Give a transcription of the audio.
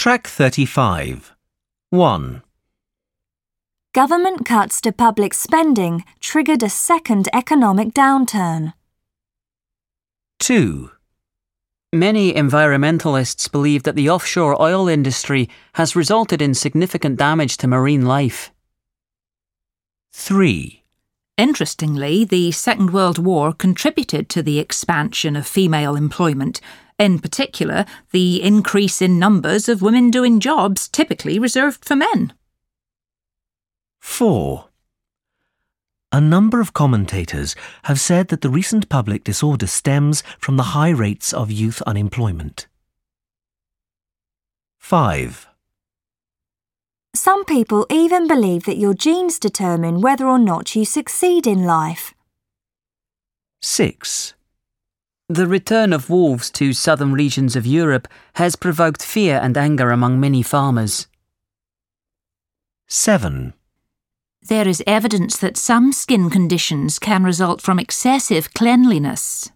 Track 35. 1. Government cuts to public spending triggered a second economic downturn. 2. Many environmentalists believe that the offshore oil industry has resulted in significant damage to marine life. 3. Interestingly, the Second World War contributed to the expansion of female employment, in particular, the increase in numbers of women doing jobs typically reserved for men. 4. A number of commentators have said that the recent public disorder stems from the high rates of youth unemployment. 5. Some people even believe that your genes determine whether or not you succeed in life. 6. The return of wolves to southern regions of Europe has provoked fear and anger among many farmers. 7. There is evidence that some skin conditions can result from excessive cleanliness.